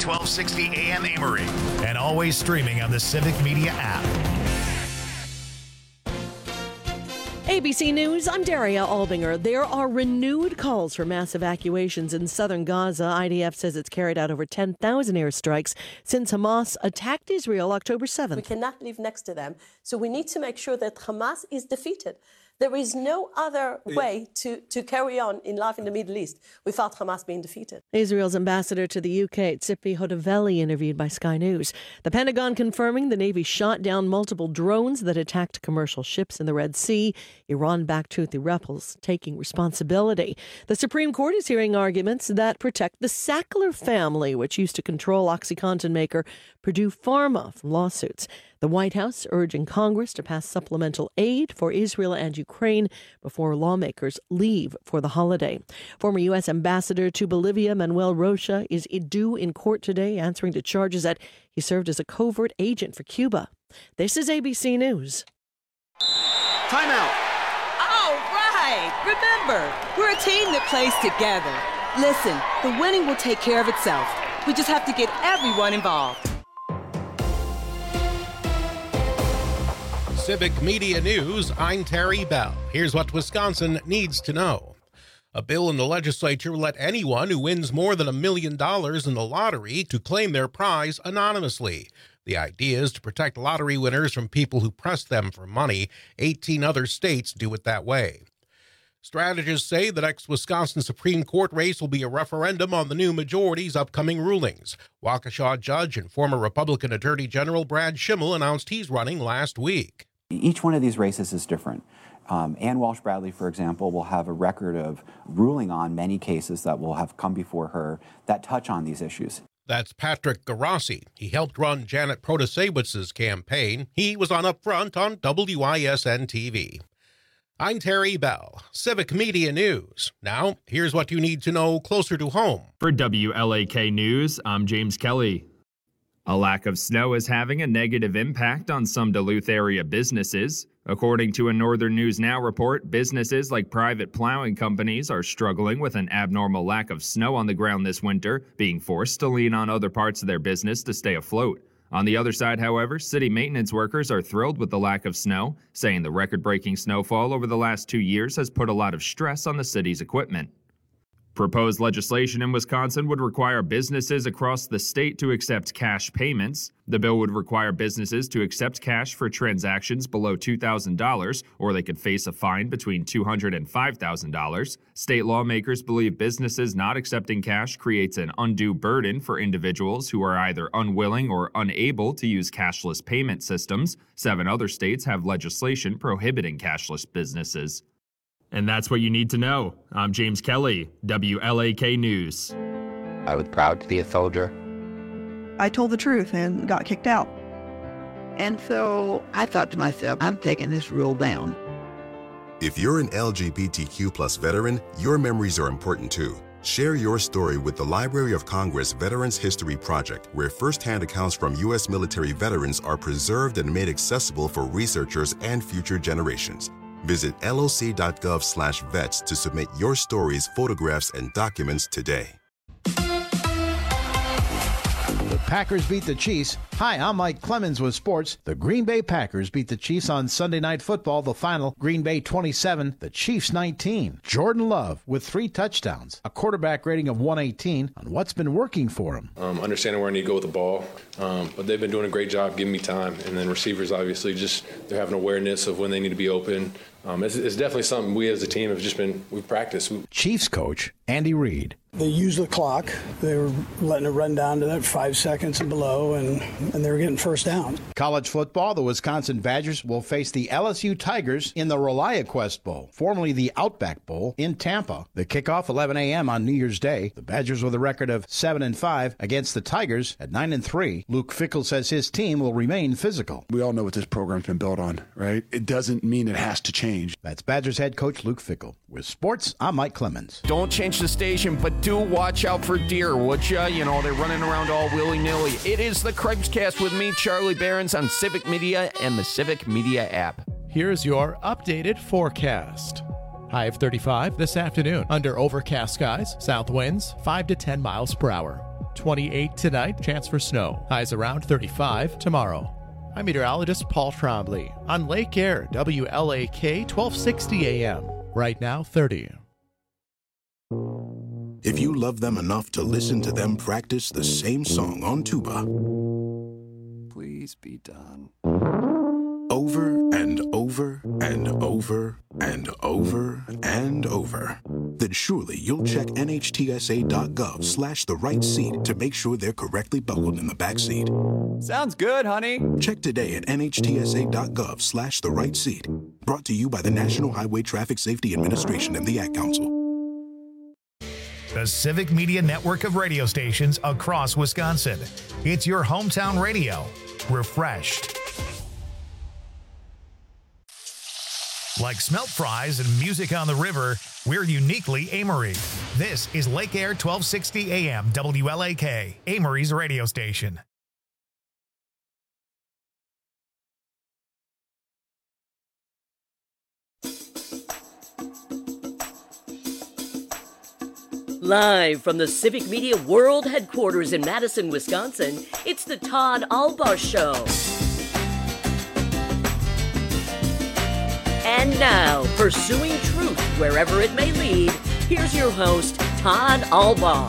1260 AM Amory, and always streaming on the Civic Media app. ABC News, I'm Daria Albinger. There are renewed calls for mass evacuations in southern Gaza. IDF says it's carried out over 10,000 airstrikes since Hamas attacked Israel October 7th. We cannot live next to them, so we need to make sure that Hamas is defeated. There is no other way to carry on in life in the Middle East without Hamas being defeated. Israel's ambassador to the UK, Tzipi Hodavelli, interviewed by Sky News. The Pentagon confirming the Navy shot down multiple drones that attacked commercial ships in the Red Sea. Iran backed Houthi rebels, taking responsibility. The Supreme Court is hearing arguments that protect the Sackler family, which used to control OxyContin maker Purdue Pharma, from lawsuits. The White House urging Congress to pass supplemental aid for Israel and Ukraine before lawmakers leave for the holiday. Former U.S. Ambassador to Bolivia, Manuel Rocha, is due in court today, answering to charges that he served as a covert agent for Cuba. This is ABC News. Timeout. All right. Remember, we're a team that plays together. Listen, the winning will take care of itself. We just have to get everyone involved. Civic Media News, I'm Terry Bell. Here's what Wisconsin needs to know. A bill in the legislature will let anyone who wins more than $1 million in the lottery to claim their prize anonymously. The idea is to protect lottery winners from people who press them for money. 18 other states do it that way. Strategists say the next Wisconsin Supreme Court race will be a referendum on the new majority's upcoming rulings. Waukesha judge and former Republican Attorney General Brad Schimmel announced he's running last week. Each one of these races is different. Ann Walsh Bradley, for example, will have a record of ruling on many cases that will have come before her that touch on these issues. That's Patrick Garasi. He helped run Janet Protasewicz's campaign. He was on Up Front on WISN TV. I'm Terry Bell, Civic Media News. Now, here's what you need to know closer to home. For WLAK News, I'm James Kelly. A lack of snow is having a negative impact on some Duluth area businesses. According to a Northern News Now report, businesses like private plowing companies are struggling with an abnormal lack of snow on the ground this winter, being forced to lean on other parts of their business to stay afloat. On the other side, however, city maintenance workers are thrilled with the lack of snow, saying the record-breaking snowfall over the last 2 years has put a lot of stress on the city's equipment. Proposed legislation in Wisconsin would require businesses across the state to accept cash payments. The bill would require businesses to accept cash for transactions below $2,000, or they could face a fine between $200 and $5,000. State lawmakers believe businesses not accepting cash creates an undue burden for individuals who are either unwilling or unable to use cashless payment systems. 7 other states have legislation prohibiting cashless businesses. And that's what you need to know. I'm James Kelly, WLAK News. I was proud to be a soldier. I told the truth and got kicked out. And so I thought to myself, I'm taking this rule down. If you're an LGBTQ plus veteran, your memories are important too. Share your story with the Library of Congress Veterans History Project, where firsthand accounts from U.S. military veterans are preserved and made accessible for researchers and future generations. Visit loc.gov/vets to submit your stories, photographs, and documents today. The Packers beat the Chiefs. Hi, I'm Mike Clemens with sports. The Green Bay Packers beat the Chiefs on Sunday Night Football. The final, Green Bay 27, the Chiefs 19. Jordan Love with 3 touchdowns, a quarterback rating of 118 on what's been working for him. Understanding where I need to go with the ball, but they've been doing a great job giving me time. And then receivers, obviously, they're having awareness of when they need to be open. It's definitely something we as a team have we've practiced. Chiefs coach Andy Reid. They used the clock. They were letting it run down to that 5 seconds and below, and they were getting first down. College football, the Wisconsin Badgers will face the LSU Tigers in the ReliaQuest Bowl, formerly the Outback Bowl, in Tampa. The kickoff 11 a.m. on New Year's Day. The Badgers with a record of 7-5 against the Tigers at 9-3. Luke Fickell says his team will remain physical. We all know what this program's been built on, right? It doesn't mean it has to change. That's Badgers head coach Luke Fickell. With sports, I'm Mike Clemens. Don't change the station, but do watch out for deer, would ya? You know, they're running around all willy-nilly. It is the Craig's-Cast with me, Charlie Behrens, on Civic Media and the Civic Media app. Here's your updated forecast. High of 35 this afternoon. Under overcast skies, south winds 5 to 10 miles per hour. 28 tonight, chance for snow. Highs around 35 tomorrow. I'm meteorologist Paul Trombley on Lake Air, WLAK 1260 AM. Right now, 30. If you love them enough to listen to them practice the same song on tuba, please be done. Over and over and over and over and over, then surely you'll check NHTSA.gov/the right seat to make sure they're correctly buckled in the back seat. Sounds good, honey. Check today at NHTSA.gov/the right seat. Brought to you by the National Highway Traffic Safety Administration and the Ad Council. The Civic Media network of radio stations across Wisconsin. It's your hometown radio, refreshed. Like smelt fries and music on the river, we're uniquely Amory. This is Lake Air 1260 AM WLAK, Amory's radio station. Live from the Civic Media World Headquarters in Madison, Wisconsin, it's the Todd Albaugh Show. And now, pursuing truth wherever it may lead, here's your host, Todd Albaugh.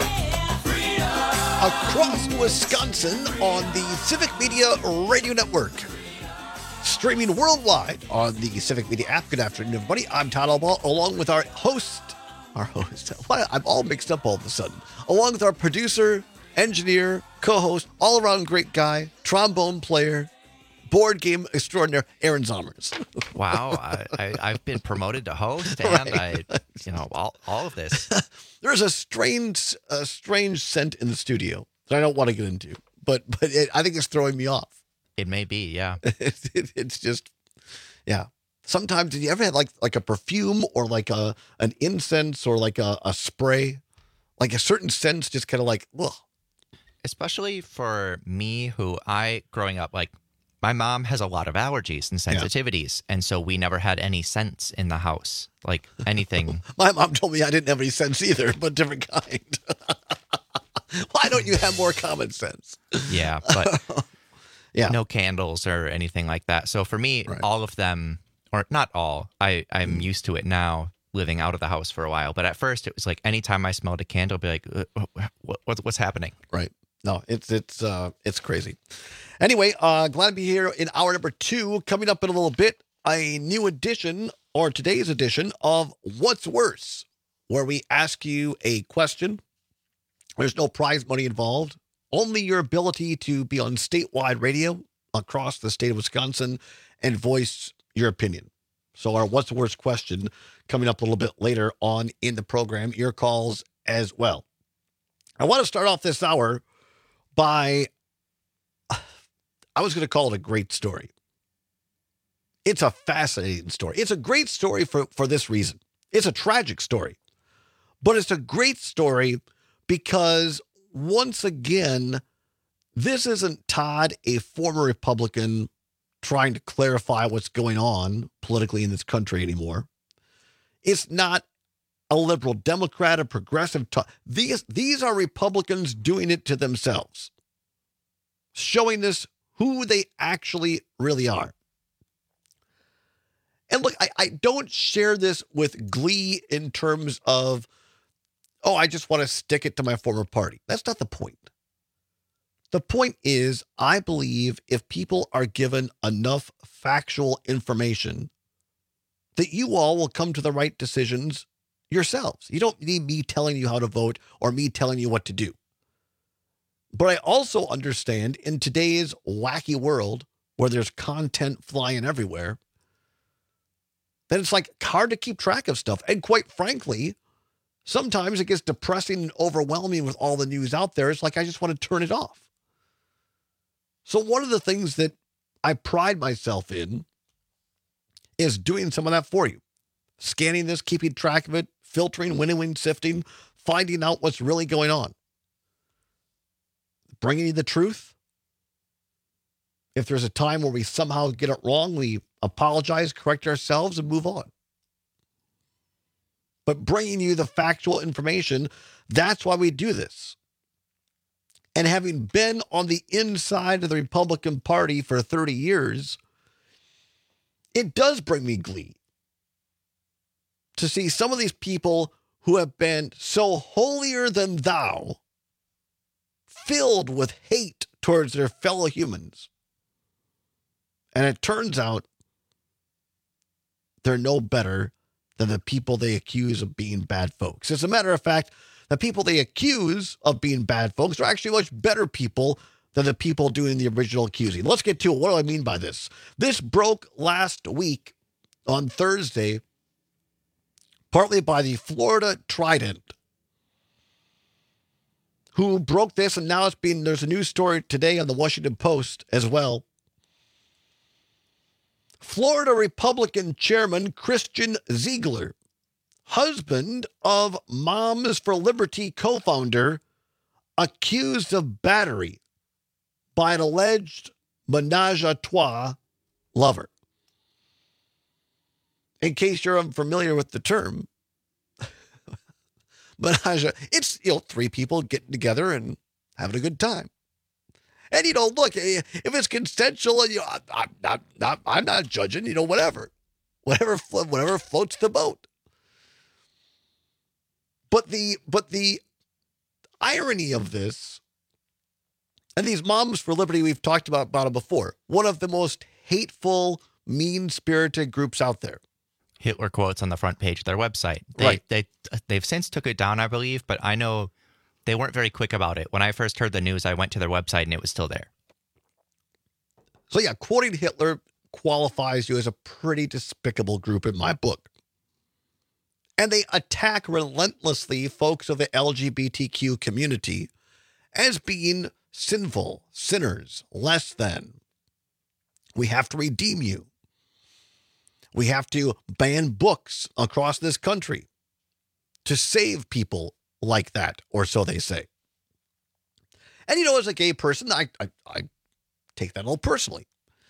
Across Wisconsin on the Civic Media Radio Network. Streaming worldwide on the Civic Media app. Good afternoon, everybody. I'm Todd Albaugh, along with our host. I'm all mixed up all of a sudden. Along with our producer, engineer, co-host, all-around great guy, trombone player, board game extraordinaire, Aaron Zommers. Wow, I've been promoted to host, and right. all of this. There's a strange scent in the studio that I don't want to get into, but I think it's throwing me off. It may be, yeah. It's just, yeah. Sometimes, did you ever have like a perfume or like an incense or like a spray, like a certain scent, just kind of like, ugh. Especially for me, growing up, like, my mom has a lot of allergies and sensitivities, and so we never had any scents in the house, like anything. My mom told me I didn't have any sense either, but different kind. Why don't you have more common sense? Yeah, but yeah, no candles or anything like that. So for me, all of them, or not all, I'm used to it now, living out of the house for a while. But at first, it was like anytime I smelled a candle, I'd be like, what's happening? Right. No, it's crazy. Anyway, glad to be here in hour number 2. Coming up in a little bit, a new edition, or today's edition, of What's Worse, where we ask you a question. There's no prize money involved, only your ability to be on statewide radio across the state of Wisconsin and voice your opinion. So our What's Worse question coming up a little bit later on in the program, your calls as well. I want to start off this hour by, I was going to call it a great story. It's a fascinating story. It's a great story for this reason. It's a tragic story, but it's a great story because once again, this isn't Todd, a former Republican, trying to clarify what's going on politically in this country anymore. It's not a liberal Democrat, a progressive. These are Republicans doing it to themselves, showing us who they actually really are. And look, I don't share this with glee in terms of, oh, I just want to stick it to my former party. That's not the point. The point is, I believe if people are given enough factual information, that you all will come to the right decisions yourselves. You don't need me telling you how to vote or me telling you what to do. But I also understand in today's wacky world where there's content flying everywhere, that it's like hard to keep track of stuff. And quite frankly, sometimes it gets depressing and overwhelming with all the news out there. It's like, I just want to turn it off. So one of the things that I pride myself in is doing some of that for you. Scanning this, keeping track of it, filtering, winnowing, sifting, finding out what's really going on. Bringing you the truth. If there's a time where we somehow get it wrong, we apologize, correct ourselves, and move on. But bringing you the factual information, that's why we do this. And having been on the inside of the Republican Party for 30 years, it does bring me glee to see some of these people who have been so holier than thou, filled with hate towards their fellow humans. And it turns out they're no better than the people they accuse of being bad folks. As a matter of fact, the people they accuse of being bad folks are actually much better people than the people doing the original accusing. Let's get to it. What do I mean by this? This broke last week on Thursday, partly by the Florida Trident, who broke this, and now there's a news story today on the Washington Post as well. Florida Republican Chairman Christian Ziegler, husband of Moms for Liberty co-founder, accused of battery by an alleged menage a trois lover. In case you're unfamiliar with the term, menage, it's, three people getting together and having a good time. And, look, if it's consensual, I'm not judging, whatever floats the boat. But the irony of this, and these Moms for Liberty, we've talked about it before, one of the most hateful, mean-spirited groups out there. Hitler quotes on the front page of their website. They've since took it down, I believe, but I know they weren't very quick about it. When I first heard the news, I went to their website and it was still there. So yeah, quoting Hitler qualifies you as a pretty despicable group in my book. And they attack relentlessly folks of the LGBTQ community as being sinful, sinners, less than. We have to redeem you. We have to ban books across this country to save people like that, or so they say. And, as a gay person, I take that a little personally.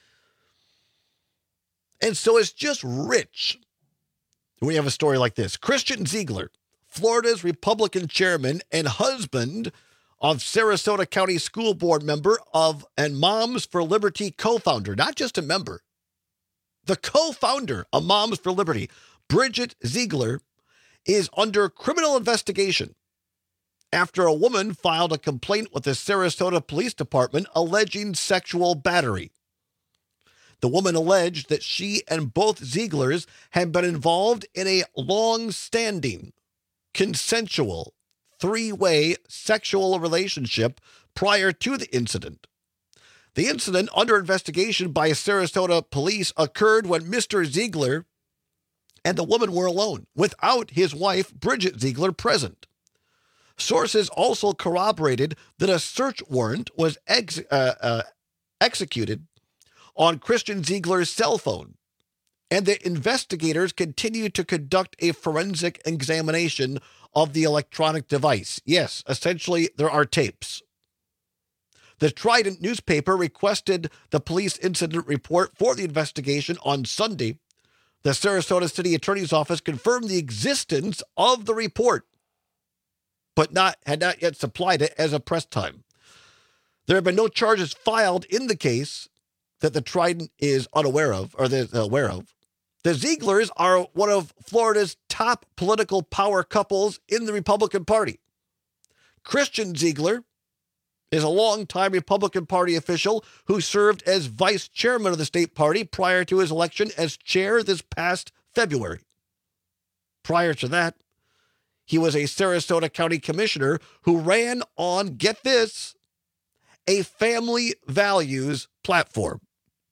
And so it's just rich when we have a story like this. Christian Ziegler, Florida's Republican chairman and husband of Sarasota County School Board member and Moms for Liberty co-founder, not just a member, the co-founder of Moms for Liberty, Bridget Ziegler, is under criminal investigation after a woman filed a complaint with the Sarasota Police Department alleging sexual battery. The woman alleged that she and both Zieglers had been involved in a long-standing, consensual, three-way sexual relationship prior to the incident. The incident, under investigation by Sarasota police, occurred when Mr. Ziegler and the woman were alone, without his wife, Bridget Ziegler, present. Sources also corroborated that a search warrant was executed on Christian Ziegler's cell phone, and the investigators continued to conduct a forensic examination of the electronic device. Yes, essentially, there are tapes. The Trident newspaper requested the police incident report for the investigation on Sunday. The Sarasota City Attorney's Office confirmed the existence of the report, but had not yet supplied it as a press time. There have been no charges filed in the case that the Trident is unaware of, or they're aware of. The Zieglers are one of Florida's top political power couples in the Republican Party. Christian Ziegler is a longtime Republican Party official who served as vice chairman of the state party prior to his election as chair this past February. Prior to that, he was a Sarasota County commissioner who ran on, get this, a family values platform.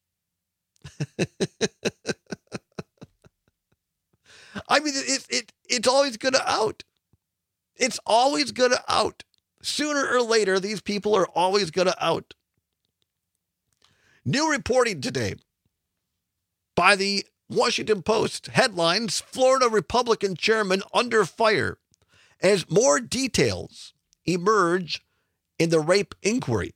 I mean, it's always going to out. It's always going to out. Sooner or later, these people are always going to out. New reporting today by the Washington Post. Headlines: Florida Republican chairman under fire as more details emerge in the rape inquiry.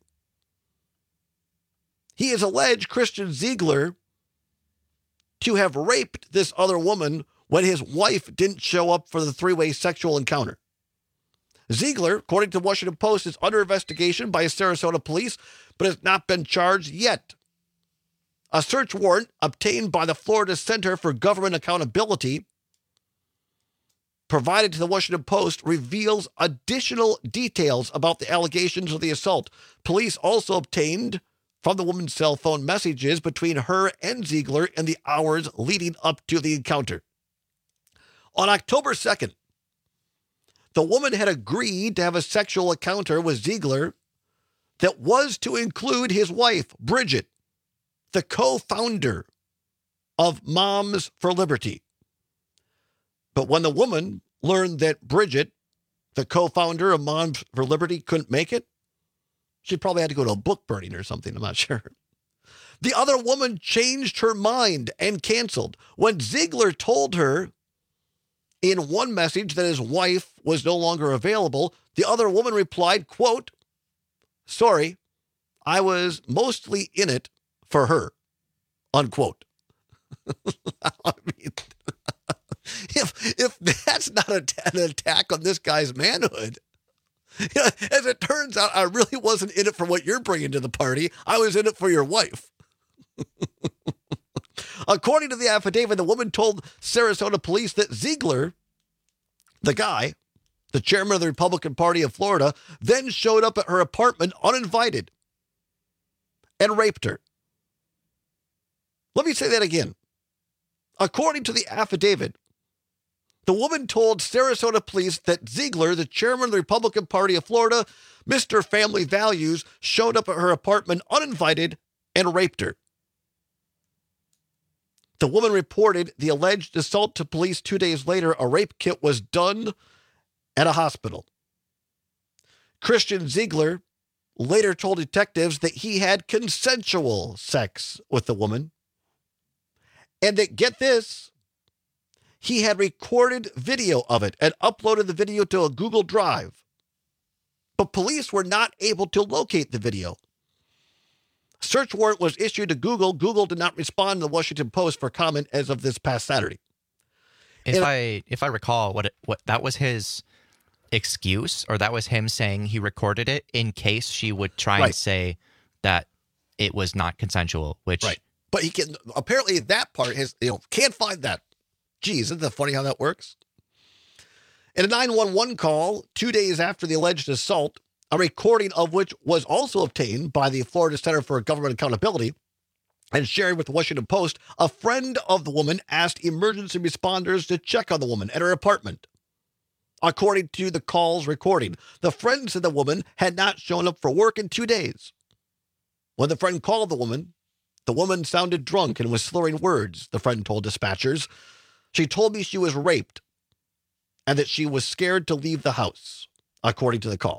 He has alleged Christian Ziegler to have raped this other woman when his wife didn't show up for the three-way sexual encounter. Ziegler, according to Washington Post, is under investigation by Sarasota police, but has not been charged yet. A search warrant obtained by the Florida Center for Government Accountability, provided to the Washington Post, reveals additional details about the allegations of the assault. Police also obtained from the woman's cell phone messages between her and Ziegler in the hours leading up to the encounter. On October 2nd, the woman had agreed to have a sexual encounter with Ziegler that was to include his wife, Bridget, the co-founder of Moms for Liberty. But when the woman learned that Bridget, the co-founder of Moms for Liberty, couldn't make it, she probably had to go to a book burning or something, I'm not sure. The other woman changed her mind and canceled. When Ziegler told her in one message that his wife was no longer available, the other woman replied, quote, "Sorry, I was mostly in it for her," unquote. I mean, if that's not an attack on this guy's manhood, as it turns out, I really wasn't in it for what you're bringing to the party. I was in it for your wife. According to the affidavit, the woman told Sarasota police that Ziegler, the guy, the chairman of the Republican Party of Florida, then showed up at her apartment uninvited and raped her. Let me say that again. According to the affidavit, the woman told Sarasota police that Ziegler, the chairman of the Republican Party of Florida, Mr. Family Values, showed up at her apartment uninvited and raped her. The woman reported the alleged assault to police 2 days later. A rape kit was done at a hospital. Christian Ziegler later told detectives that he had consensual sex with the woman, and that, get this, he had recorded video of it and uploaded the video to a Google Drive. But police were not able to locate the video. Search warrant was issued to Google. Google did not respond to the Washington Post for comment as of this past Saturday. If I recall, what that was his excuse, or that was him saying he recorded it in case she would try and say that it was not consensual, which But he can apparently that part can't find that. Geez, isn't that funny how that works? In a 911 call 2 days after the alleged assault, a recording of which was also obtained by the Florida Center for Government Accountability and shared with the Washington Post, a friend of the woman asked emergency responders to check on the woman at her apartment. According to the call's recording, the friend said the woman had not shown up for work in 2 days. When the friend called the woman sounded drunk and was slurring words, the friend told dispatchers. She told me she was raped and that she was scared to leave the house, according to the call.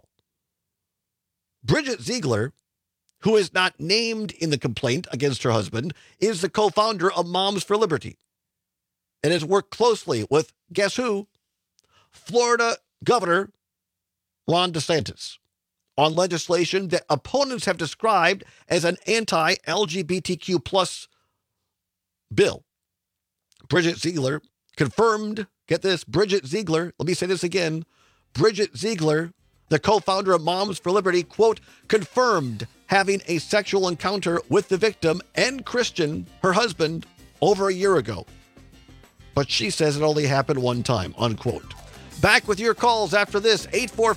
Bridget Ziegler, who is not named in the complaint against her husband, is the co-founder of Moms for Liberty and has worked closely with, guess who? Florida Governor Ron DeSantis on legislation that opponents have described as an anti-LGBTQ plus bill. Bridget Ziegler confirmed, get this, Bridget Ziegler, let me say this again, Bridget Ziegler, the co-founder of Moms for Liberty, quote, confirmed having a sexual encounter with the victim and Christian, her husband, over a year ago. But she says it only happened one time, unquote. Back with your calls after this,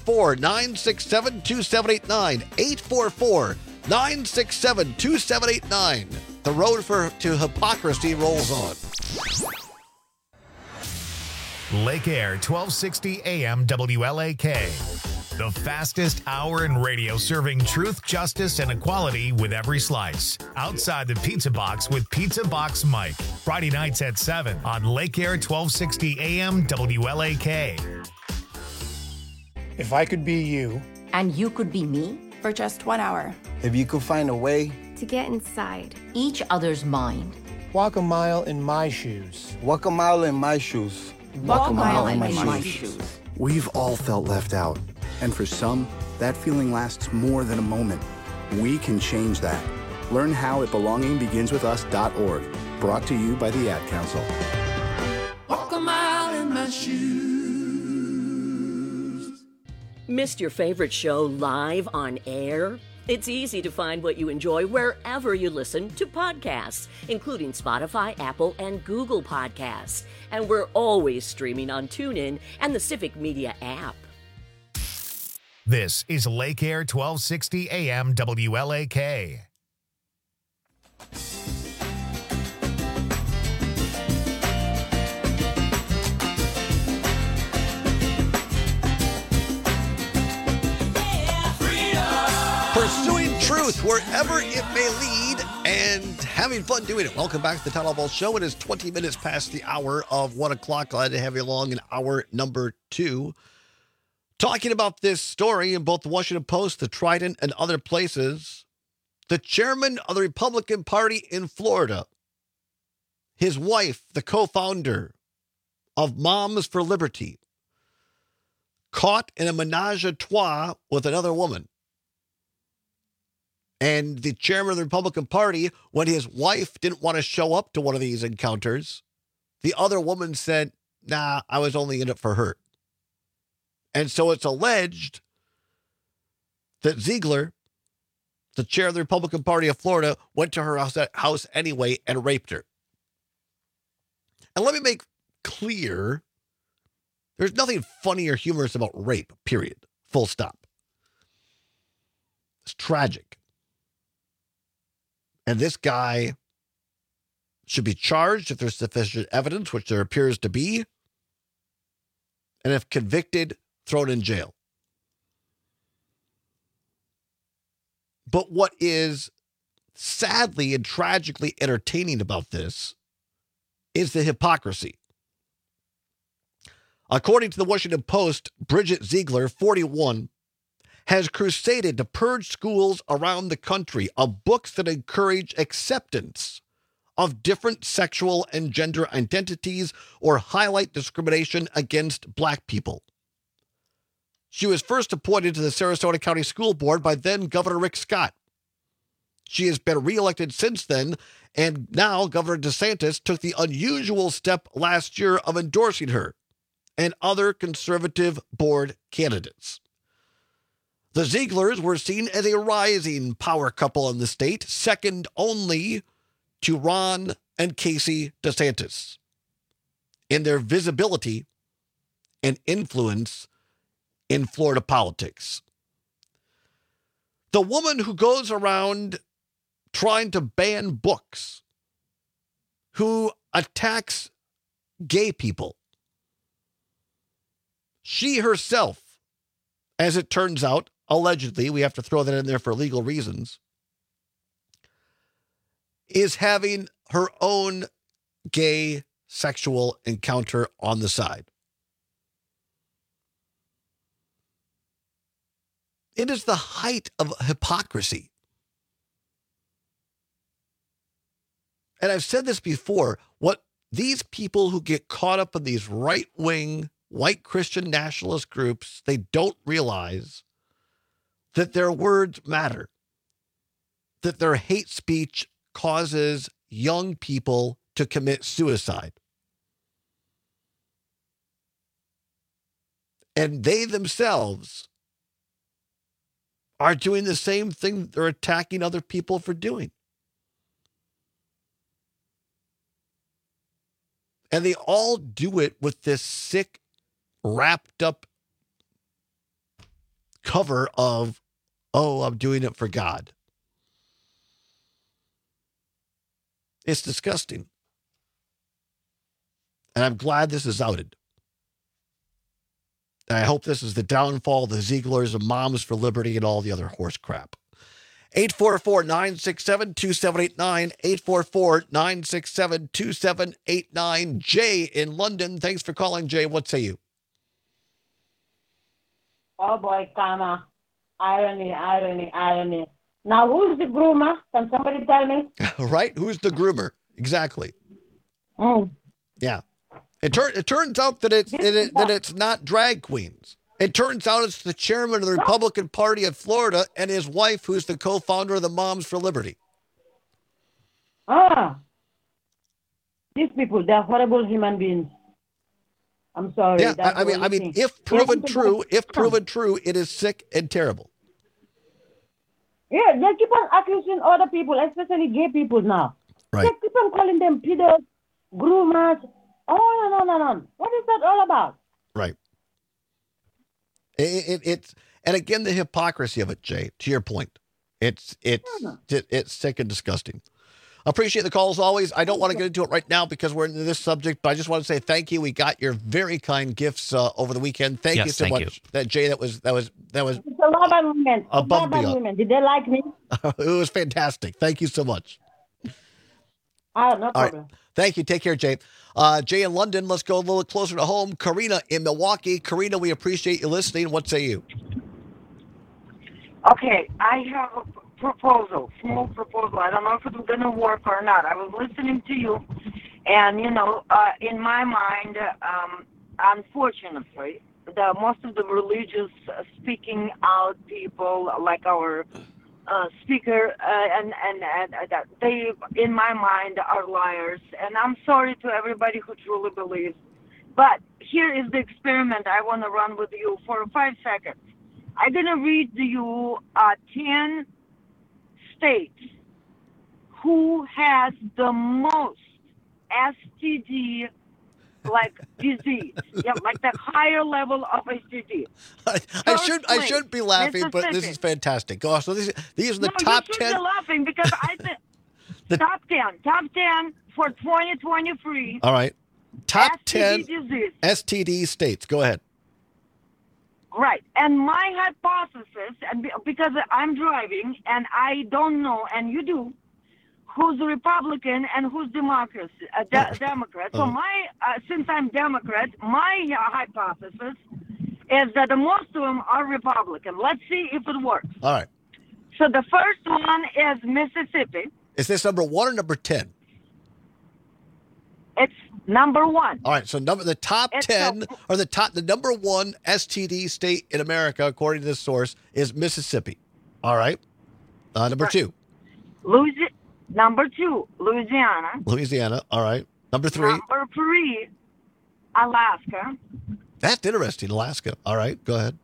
844-967-2789, 844-967-2789. The road to hypocrisy rolls on. Lake Air 1260 AM WLAK. The fastest hour in radio, serving truth, justice, and equality with every slice. Outside the Pizza Box with Pizza Box Mike. Friday nights at 7 on Lake Air 1260 AM WLAK. If I could be you. And you could be me? For just 1 hour. If you could find a way. To get inside each other's mind. Walk a mile in my shoes. Walk a mile in my shoes. Walk a mile in my shoes. We've all felt left out. And for some, that feeling lasts more than a moment. We can change that. Learn how at belongingbeginswithus.org. Brought to you by the Ad Council. Walk a mile in my shoes. Missed your favorite show live on air? It's easy to find what you enjoy wherever you listen to podcasts, including Spotify, Apple, and Google Podcasts. And we're always streaming on TuneIn and the Civic Media app. This is Lake Air 1260 AM WLAK. Pursuing truth wherever it may lead and having fun doing it. Welcome back to the Town Hall Ball Show. It is 20 minutes past the hour of 1 o'clock. Glad to have you along in hour number 2. Talking about this story in both the Washington Post, the Trident, and other places. The chairman of the Republican Party in Florida, his wife, the co-founder of Moms for Liberty, caught in a menage a trois with another woman. And the chairman of the Republican Party, when his wife didn't want to show up to one of these encounters, the other woman said, nah, I was only in it for her. And so it's alleged that Ziegler, the chair of the Republican Party of Florida, went to her house anyway and raped her. And let me make clear, there's nothing funny or humorous about rape, period. Full stop. It's tragic. And this guy should be charged if there's sufficient evidence, which there appears to be. And if convicted, thrown in jail. But what is sadly and tragically entertaining about this is the hypocrisy. According to the Washington Post, Bridget Ziegler, 41, has crusaded to purge schools around the country of books that encourage acceptance of different sexual and gender identities or highlight discrimination against Black people. She was first appointed to the Sarasota County School Board by then Governor Rick Scott. She has been reelected since then, and now Governor DeSantis took the unusual step last year of endorsing her and other conservative board candidates. The Zieglers were seen as a rising power couple in the state, second only to Ron and Casey DeSantis in their visibility and influence in Florida politics. The woman who goes around trying to ban books, who attacks gay people, she herself, as it turns out, allegedly, we have to throw that in there for legal reasons, is having her own gay sexual encounter on the side. It is the height of hypocrisy. And I've said this before, what these people who get caught up in these right-wing white Christian nationalist groups, they don't realize that their words matter, that their hate speech causes young people to commit suicide. And they themselves are doing the same thing they're attacking other people for doing. And they all do it with this sick, wrapped up cover of, oh, I'm doing it for God. It's disgusting. And I'm glad this is outed. And I hope this is the downfall of the Zieglers and Moms for Liberty and all the other horse crap. 844-967-2789, 844-967-2789. Jay in London. Thanks for calling, Jay. What say you? Oh boy, karma. Irony. Now, who's the groomer? Can somebody tell me? Right? Who's the groomer? Exactly. Yeah. It turns out that it's not drag queens. It turns out it's the chairman of the Republican Party of Florida and his wife, who's the co-founder of the Moms for Liberty. These people, they're horrible human beings. I'm sorry. Yeah, That's I the mean, only thing. if proven true, it is sick and terrible. Yeah, they keep on accusing other people, especially gay people now. Right. They keep on calling them pedos, groomers, on and on. What is that all about? Right. It's and again the hypocrisy of it, Jay. To your point, it's sick and disgusting. Appreciate the call as always. I don't want to get into it right now because we're into this subject, but I just want to say thank you. We got your very kind gifts over the weekend. Thank you so much, Jay. That was It's a love and women. above and beyond. Women. Did they like me? It was fantastic. Thank you so much. Oh, no All problem. right. Thank you. Take care, Jay. Jay in London, let's go a little closer to home. Karina in Milwaukee. Karina, we appreciate you listening. What say you? Okay, I have a proposal, small proposal. I don't know if it's going to work or not. I was listening to you, and, in my mind, unfortunately, most of the religious speaking out people, like our speaker, and they, in my mind, are liars. And I'm sorry to everybody who truly believes. But here is the experiment I want to run with you for 5 seconds. I'm going to read to you 10 states who has the most STD disease, like the higher level of STD. I shouldn't be laughing, but this is fantastic. Oh, so these are the top 10. You shouldn't be laughing because I think top 10 for 2023. All right, top STD 10 disease. STD states. Go ahead. Right, and my hypothesis, and because I'm driving and I don't know, and you do, who's Republican and who's Democrat. So since I'm Democrat, my hypothesis is that the most of them are Republican. Let's see if it works. All right. So the first one is Mississippi. Is this number 1 or number 10? It's number 1. All right, so the top 10 or the number 1 STD state in America, according to this source, is Mississippi. All right. Number 2. Number 2, Louisiana. Louisiana. All right. Number 3. Number 3, Alaska. That's interesting. Alaska. All right. Go ahead.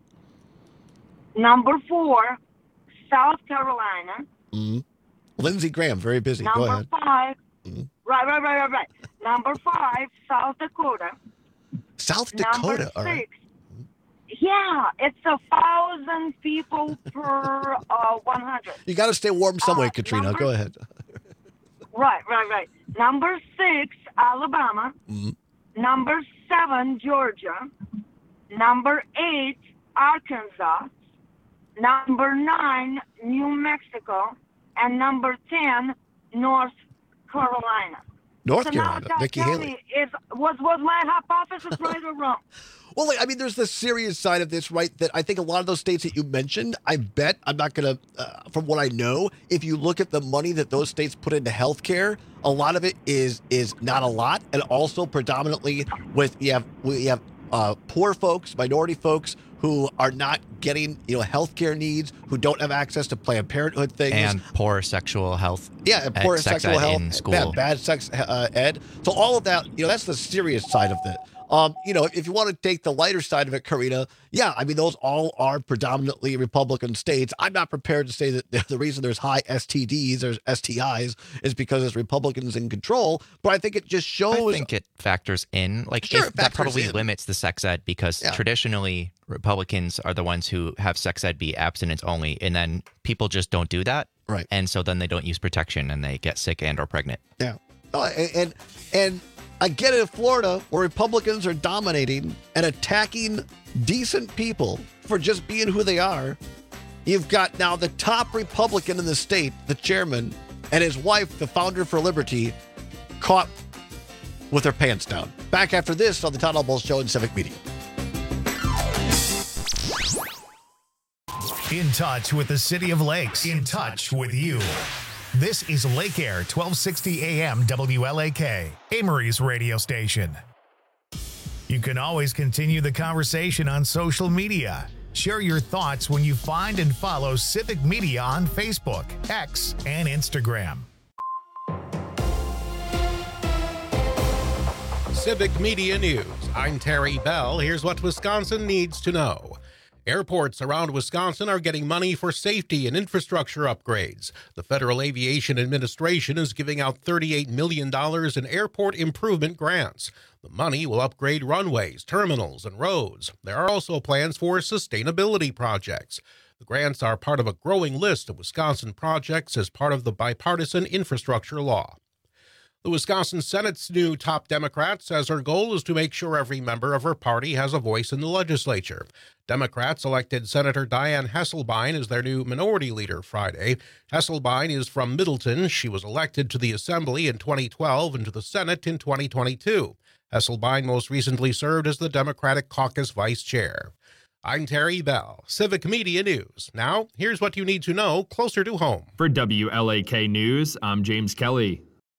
Number 4, South Carolina. Mm-hmm. Lindsey Graham, very busy. Go Number ahead. 5. Mm-hmm. Right. Number 5, South Dakota. South Dakota. Number 6. All right. Yeah, it's 1,000 people per 100. You got to stay warm some way, Katrina. Go ahead. Right. Number 6, Alabama. Mm-hmm. Number 7, Georgia. Number 8, Arkansas. Number 9, New Mexico. And number 10, North Carolina. North Carolina. Nikki Haley. Was my hypothesis right or wrong? Well, there's the serious side of this, right? That I think a lot of those states that you mentioned, I bet, I'm not going to, from what I know, if you look at the money that those states put into healthcare, a lot of it is not a lot. And also predominantly we have poor folks, minority folks who are not getting, healthcare needs, who don't have access to Planned Parenthood things. And poor sexual health. Yeah, and poor sex sexual ed health. in school. Bad sex ed. So all of that, that's the serious side of it. If you want to take the lighter side of it, Karina, those all are predominantly Republican states. I'm not prepared to say that the reason there's high STDs or STIs is because it's Republicans in control, but I think it just shows. I think it factors in. That probably limits the sex ed because traditionally Republicans are the ones who have sex ed be abstinence only, and then people just don't do that. Right. And so then they don't use protection and they get sick and or pregnant. Yeah. And I get it in Florida where Republicans are dominating and attacking decent people for just being who they are. You've got now the top Republican in the state, the chairman, and his wife, the founder for Liberty, caught with their pants down. Back after this on the Todd Albaugh Show in Civic Media. In touch with the City of Lakes. In touch with you. This is Lake Air 1260 AM WLAK, Amory's radio station. You can always continue the conversation on social media. Share your thoughts when you find and follow Civic Media on Facebook, X, and Instagram. Civic Media News. I'm Terry Bell. Here's what Wisconsin needs to know. Airports around Wisconsin are getting money for safety and infrastructure upgrades. The Federal Aviation Administration is giving out $38 million in airport improvement grants. The money will upgrade runways, terminals, and roads. There are also plans for sustainability projects. The grants are part of a growing list of Wisconsin projects as part of the bipartisan infrastructure law. The Wisconsin Senate's new top Democrat says her goal is to make sure every member of her party has a voice in the legislature. Democrats elected Senator Diane Hesselbein as their new minority leader Friday. Hesselbein is from Middleton. She was elected to the Assembly in 2012 and to the Senate in 2022. Hesselbein most recently served as the Democratic Caucus vice chair. I'm Terry Bell, Civic Media News. Now, here's what you need to know closer to home. For WLAK News, I'm James Kelly.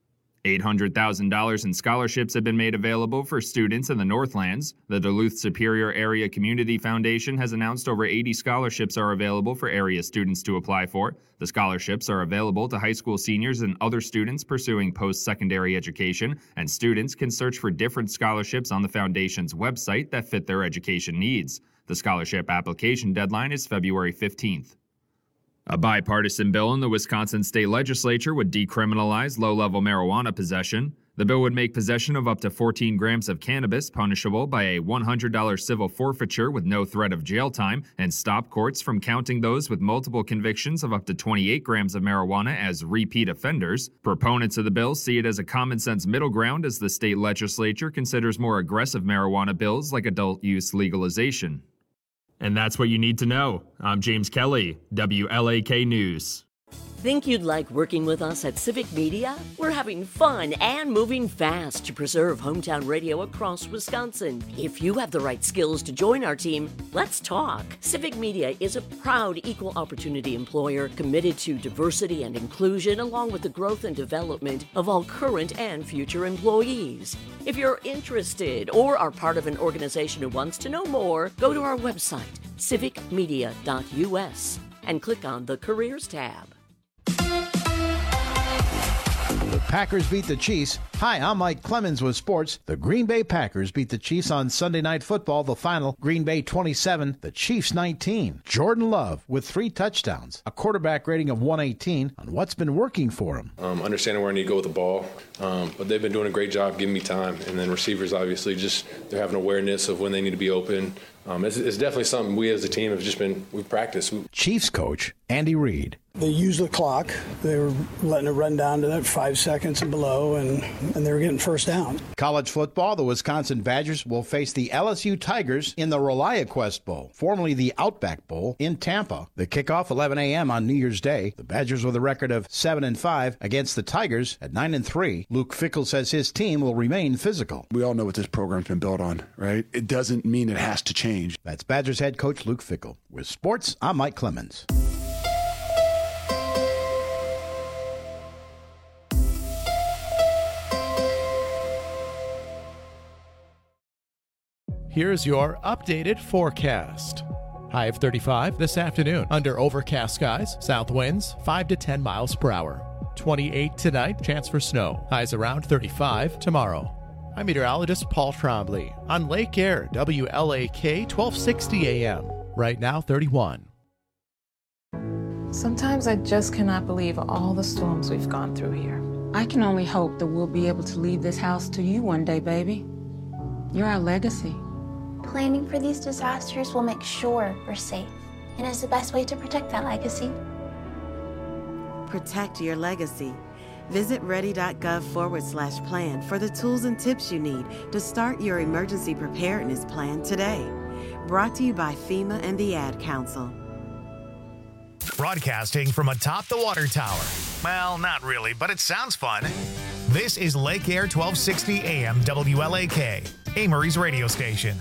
$800,000 in scholarships have been made available for students in the Northlands. The Duluth Superior Area Community Foundation has announced over 80 scholarships are available for area students to apply for. The scholarships are available to high school seniors and other students pursuing post-secondary education, and students can search for different scholarships on the foundation's website that fit their education needs. The scholarship application deadline is February 15th. A bipartisan bill in the Wisconsin state legislature would decriminalize low-level marijuana possession. The bill would make possession of up to 14 grams of cannabis punishable by a $100 civil forfeiture with no threat of jail time and stop courts from counting those with multiple convictions of up to 28 grams of marijuana as repeat offenders. Proponents of the bill see it as a common-sense middle ground as the state legislature considers more aggressive marijuana bills like adult use legalization. And that's what you need to know. I'm James Kelly, WLAK News. Think you'd like working with us at Civic Media? We're having fun and moving fast to preserve hometown radio across Wisconsin. If you have the right skills to join our team, let's talk. Civic Media is a proud equal opportunity employer committed to diversity and inclusion along with the growth and development of all current and future employees. If you're interested or are part of an organization who wants to know more, go to our website, civicmedia.us, and click on the Careers tab. The Packers beat the Chiefs. Hi, I'm Mike Clemens with sports. The Green Bay Packers beat the Chiefs on Sunday Night Football. The final, Green Bay 27, the Chiefs 19. Jordan Love with 3 touchdowns, a quarterback rating of 118 on what's been working for him. Understanding where I need to go with the ball, but they've been doing a great job giving me time. And then receivers, obviously, they're having awareness of when they need to be open. It's definitely something we as a team we've practiced. Chiefs coach Andy Reid. They used the clock. They were letting it run down to that 5 seconds and below, and they were getting first down. College football, the Wisconsin Badgers will face the LSU Tigers in the ReliaQuest Bowl, formerly the Outback Bowl, in Tampa. The kickoff 11 a.m. on New Year's Day. The Badgers with a record of 7-5 against the Tigers at 9-3. Luke Fickell says his team will remain physical. We all know what this program's been built on, right? It doesn't mean it has to change. That's Badgers head coach Luke Fickell. With sports, I'm Mike Clemens. Here's your updated forecast. High of 35 this afternoon under overcast skies, south winds 5 to 10 miles per hour. 28 tonight, chance for snow. Highs around 35 tomorrow. I'm meteorologist Paul Trombley on Lake Air, WLAK 1260 AM. Right now, 31. Sometimes I just cannot believe all the storms we've gone through here. I can only hope that we'll be able to leave this house to you one day, baby. You're our legacy. Planning for these disasters will make sure we're safe, and is the best way to protect that legacy. Protect your legacy. Visit ready.gov/plan for the tools and tips you need to start your emergency preparedness plan today. Brought to you by FEMA and the Ad Council. Broadcasting from atop the water tower. Well, not really, but it sounds fun. This is Lake Air 1260 AM WLAK, Amory's radio station.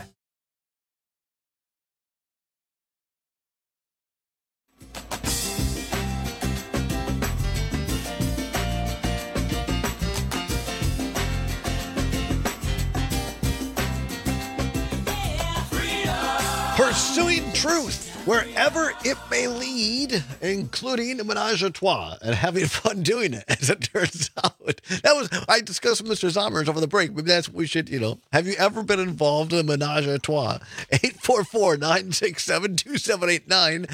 Pursuing truth wherever it may lead, including a menage a trois and having fun doing it, as it turns out. I discussed with Mr. Zommers over the break. Maybe that's what we should, have you ever been involved in a menage a trois? 844-967-2789,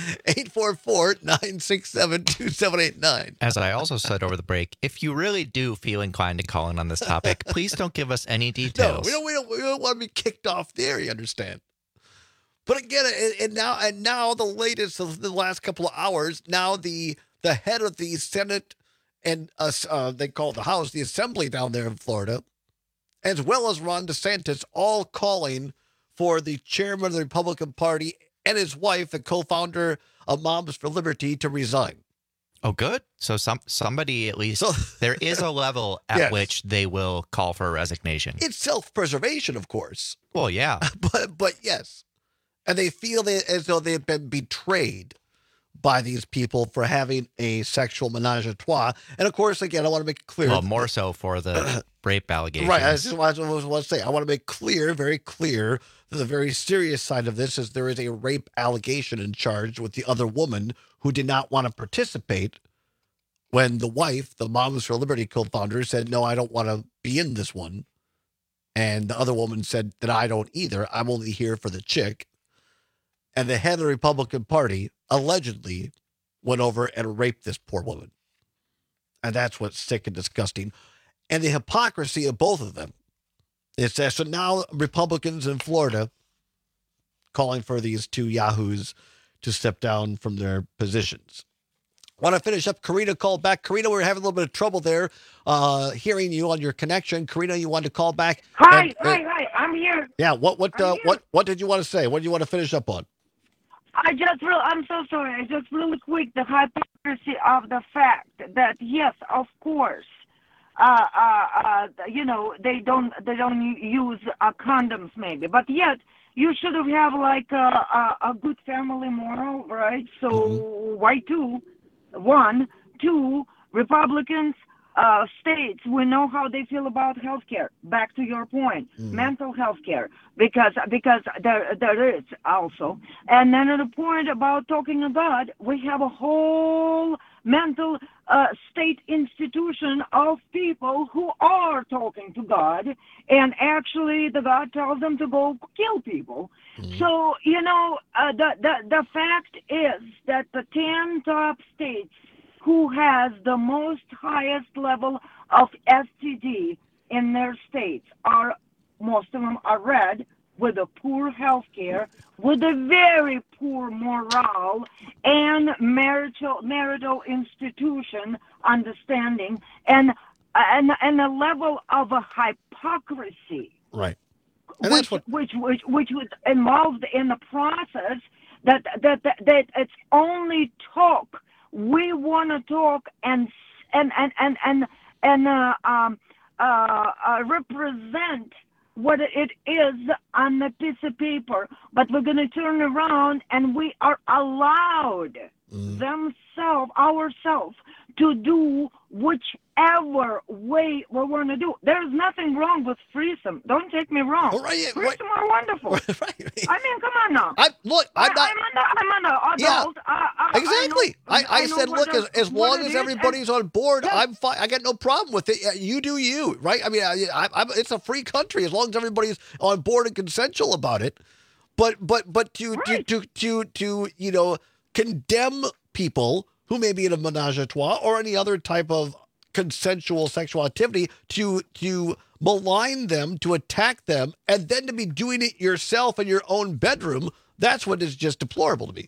844-967-2789. As I also said over the break, if you really do feel inclined to call in on this topic, please don't give us any details. No, we don't want to be kicked off there, you understand? But again, and now the latest of the last couple of hours, now the head of the Senate and they call it the House, the Assembly down there in Florida, as well as Ron DeSantis, all calling for the chairman of the Republican Party and his wife, the co-founder of Moms for Liberty, to resign. Oh, good. So somebody at least, there is a level at which they will call for a resignation. It's self-preservation, of course. Well, yeah. But yes. And they feel as though they've been betrayed by these people for having a sexual menage a trois. And of course, again, I want to make it clear. Well, more so for the rape allegations. Right. I just want to say, I want to make clear, very clear, that the very serious side of this is there is a rape allegation in charge with the other woman who did not want to participate when the wife, the Moms for Liberty co-founder, said, no, I don't want to be in this one. And the other woman said that I don't either. I'm only here for the chick. And the head of the Republican Party allegedly went over and raped this poor woman. And that's what's sick and disgusting. And the hypocrisy of both of them. It's that so now Republicans in Florida calling for these two yahoos to step down from their positions. I want to finish up. Karina called back. Karina, we're having a little bit of trouble there hearing you on your connection. Karina, you wanted to call back. Hi. I'm here. Yeah. What did you want to say? What did you want to finish up on? I'm so sorry. Just really quick, the hypocrisy of the fact that yes, of course, they don't use condoms maybe, but yet you should have like a good family moral, right? So why two? One, two, Republicans, states, we know how they feel about health care. Back to your point, mental health care, because there is also. And then the point about talking to God, we have a whole mental state institution of people who are talking to God, and actually the God tells them to go kill people. So, the fact is that the 10 top states who has the most highest level of STD in their states most of them are red, with a poor health care, with a very poor morale and marital institution understanding, and a level of a hypocrisy. Right. And which was involved in the process that it's only talk. We want to talk and represent what it is on the piece of paper, but we're going to turn around and we are allowed ourselves to do whichever way we want to do. There's nothing wrong with threesome. Don't take me wrong. Threesome are wonderful. I mean, come on now. I'm an adult. Yeah, exactly. I said, look, as long as everybody's on board, I'm fine. I got no problem with it. You do you, right? I mean, it's a free country as long as everybody's on board and consensual about it. But to condemn people who may be in a menage a trois or any other type of consensual sexual activity, to malign them, to attack them, and then to be doing it yourself in your own bedroom, that's what is just deplorable to me.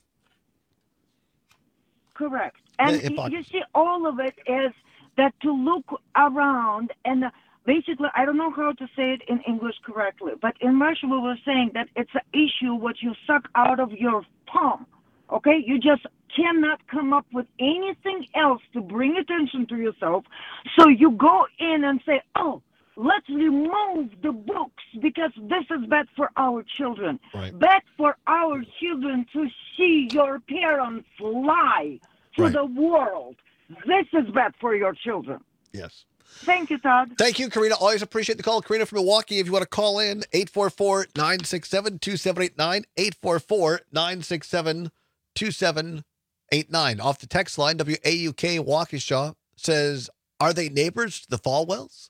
Correct. And you see, all of it is that to look around and basically, I don't know how to say it in English correctly, but in Russian we were saying that it's an issue what you suck out of your palm. Okay? You just cannot come up with anything else to bring attention to yourself. So you go in and say, oh, let's remove the books because this is bad for our children. Right. Bad for our children to see your parents lie to the world. This is bad for your children. Yes. Thank you, Todd. Thank you, Karina. Always appreciate the call. Karina from Milwaukee, if you want to call in, 844-967-2789, 2789. Off the text line, WAUK Waukesha says, are they neighbors to the Falwells?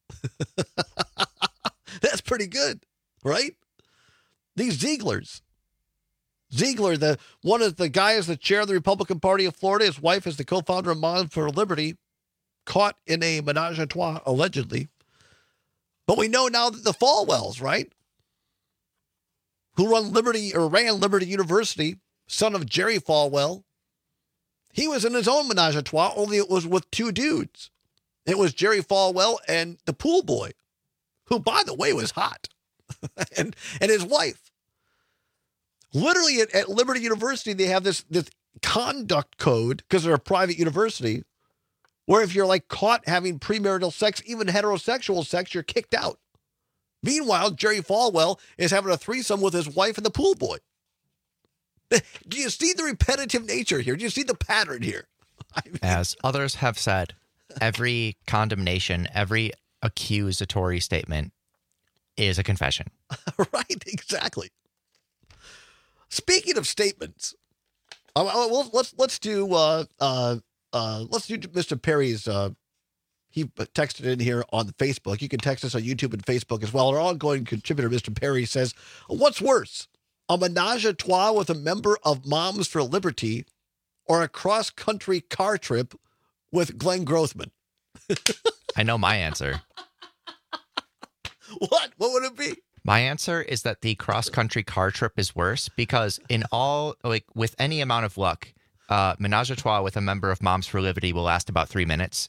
That's pretty good, right? These Zieglers. Ziegler, one of the guys, the chair of the Republican Party of Florida, his wife is the co-founder of Moms for Liberty, caught in a menage a trois, allegedly. But we know now that the Falwells, right, who ran Liberty University, son of Jerry Falwell, he was in his own menage a trois, only it was with two dudes. It was Jerry Falwell and the pool boy, who, by the way, was hot, and his wife. Literally at Liberty University, they have this conduct code, because they're a private university, where if you're like caught having premarital sex, even heterosexual sex, you're kicked out. Meanwhile, Jerry Falwell is having a threesome with his wife and the pool boy. Do you see the repetitive nature here? Do you see the pattern here? As others have said, every condemnation, every accusatory statement is a confession. Right, exactly. Speaking of statements, let's do Mr. Perry's. He texted in here on Facebook. You can text us on YouTube and Facebook as well. Our ongoing contributor, Mr. Perry, says, "What's worse, a menage a trois with a member of Moms for Liberty, or a cross-country car trip with Glenn Grothman?" I know my answer. What? What would it be? My answer is that the cross-country car trip is worse because with any amount of luck, menage a trois with a member of Moms for Liberty will last about 3 minutes.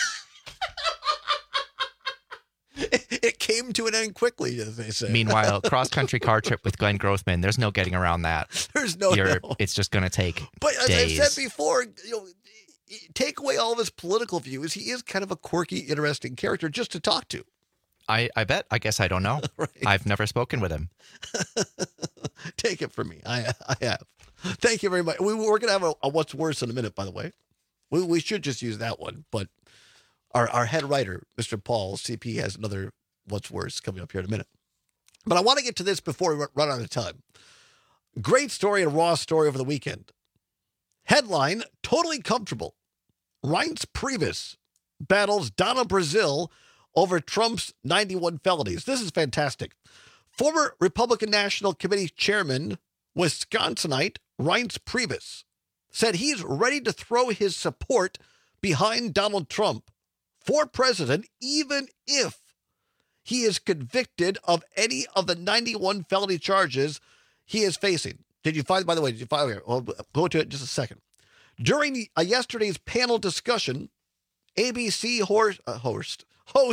It came to an end quickly, as they say. Meanwhile, cross-country car trip with Glenn Grothman, there's no getting around that. There's no. It's just going to take But as days. I said before, take away all of his political views, he is kind of a quirky, interesting character just to talk to. I bet. I guess I don't know. Right. I've never spoken with him. Take it from me. I have. Thank you very much. We're going to have a what's worse in a minute, by the way. We should just use that one. But our head writer, Mr. Paul, CP, has another what's worse coming up here in a minute. But I want to get to this before we run out of time. Great story and raw story over the weekend. Headline, totally comfortable. Reince Priebus battles Donna Brazile over Trump's 91 felonies. This is fantastic. Former Republican National Committee Chairman, Wisconsinite Reince Priebus, said he's ready to throw his support behind Donald Trump for president, even if he is convicted of any of the 91 felony charges he is facing. Did you find, by the way, I'll go to it in just a second. During yesterday's panel discussion, ABC host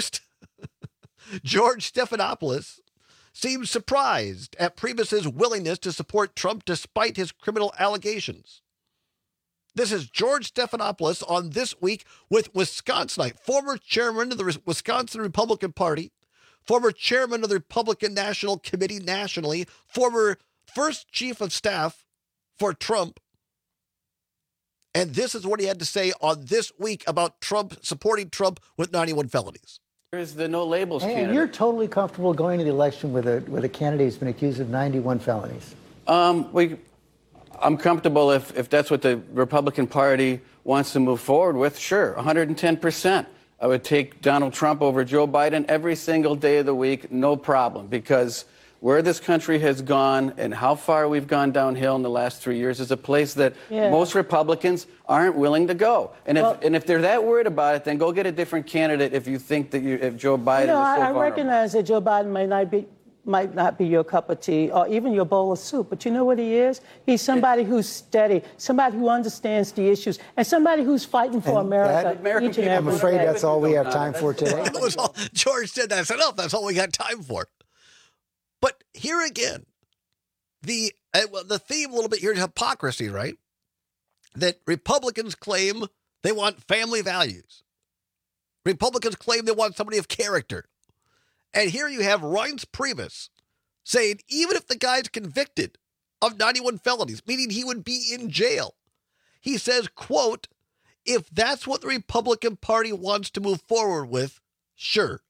George Stephanopoulos seemed surprised at Priebus's willingness to support Trump despite his criminal allegations. This is George Stephanopoulos on This Week with Wisconsinite, former chairman of the Wisconsin Republican Party, former chairman of the Republican National Committee nationally, former first chief of staff for Trump. And this is what he had to say on This Week about Trump, supporting Trump with 91 felonies. There's the no labels candidate. And you're totally comfortable going to the election with a candidate who's been accused of 91 felonies? I'm comfortable if that's what the Republican Party wants to move forward with. Sure, 110%. I would take Donald Trump over Joe Biden every single day of the week, no problem, because where this country has gone and how far we've gone downhill in the last 3 years is a place that most Republicans aren't willing to go. And if they're that worried about it, then go get a different candidate if you think that if Joe Biden is so vulnerable. I recognize that Joe Biden might not be your cup of tea or even your bowl of soup, but you know what he is? He's somebody who's steady, somebody who understands the issues, and somebody who's fighting for America. I'm afraid that's all we have time for today. George said that's enough. That's all we got time for. But here again, the theme a little bit here is hypocrisy, right? That Republicans claim they want family values. Republicans claim they want somebody of character. And here you have Reince Priebus saying even if the guy's convicted of 91 felonies, meaning he would be in jail, he says, quote, if that's what the Republican Party wants to move forward with, sure,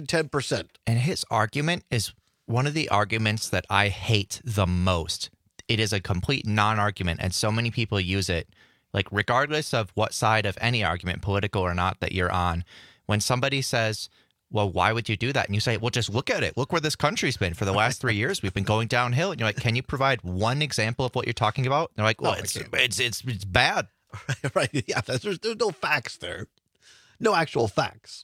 110%. And his argument is one of the arguments that I hate the most it is a complete non-argument, and so many people use it, like regardless of what side of any argument, political or not, that you're on. When somebody says, well, why would you do that? And you say, well, just look at it. Look where this country's been for the last 3 years. We've been going downhill. And you're like, can you provide one example of what you're talking about? And they're like, well, it's bad. Right. Yeah. There's no facts there. No actual facts.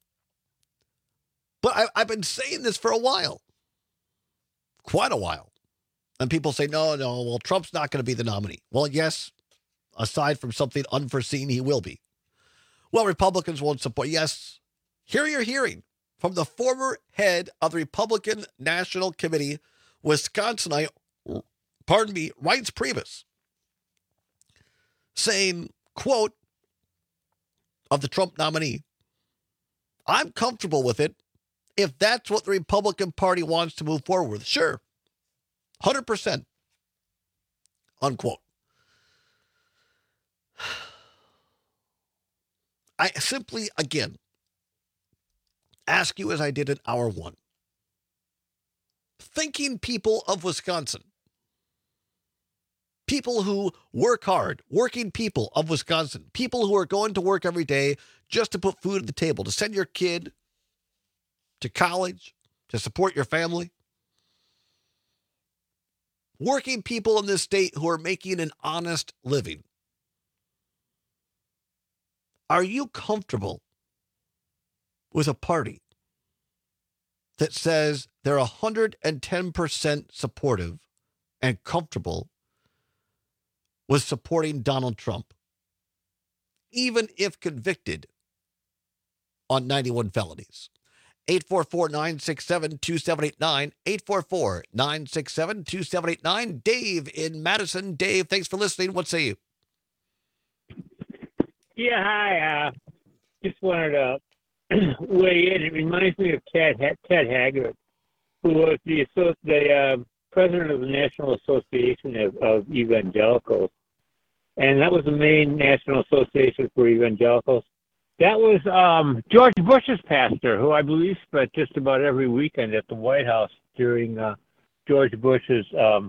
But I've been saying this for a while. Quite a while. And people say, no, well, Trump's not going to be the nominee. Well, yes, aside from something unforeseen, he will be. Well, Republicans won't support. Yes. Here you're hearing from the former head of the Republican National Committee, Wisconsinite, Reince Priebus, saying, quote, of the Trump nominee, I'm comfortable with it if that's what the Republican Party wants to move forward with. Sure. 100%. Unquote. I simply, again, ask you as I did in hour one. Thinking people of Wisconsin, people who work hard, working people of Wisconsin, people who are going to work every day just to put food at the table, to send your kid to college, to support your family. Working people in this state who are making an honest living. Are you comfortable with a party that says they're 110% supportive and comfortable with supporting Donald Trump, even if convicted on 91 felonies? 844-967-2789, 844-967-2789. Dave in Madison. Dave, thanks for listening. What say you? Yeah, hi. Just wanted to weigh in. It reminds me of Ted Haggard, who was the president of the National Association of Evangelicals. And that was the main National Association for Evangelicals. That was George Bush's pastor, who I believe spent just about every weekend at the White House during George Bush's